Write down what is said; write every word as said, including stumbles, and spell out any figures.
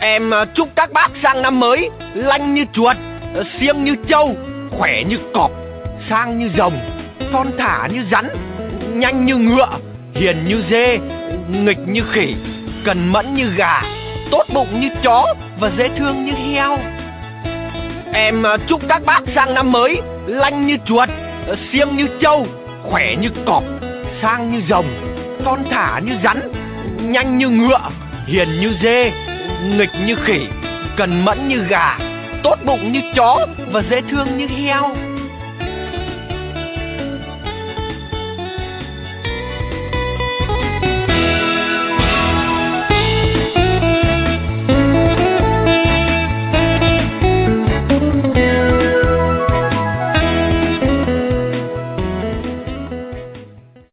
Em chúc các bác sang năm mới lanh như chuột, xiêm như trâu, khỏe như cọp, sang như rồng, thon thả như rắn, nhanh như ngựa, hiền như dê, nghịch như khỉ, cần mẫn như gà, tốt bụng như chó và dễ thương như heo. Em chúc các bác sang năm mới lanh như chuột, xiêm như trâu, khỏe như cọp, sang như rồng, thon thả như rắn, nhanh như ngựa, hiền như dê, nghịch như khỉ, cần mẫn như gà, tốt bụng như chó và dễ thương như heo.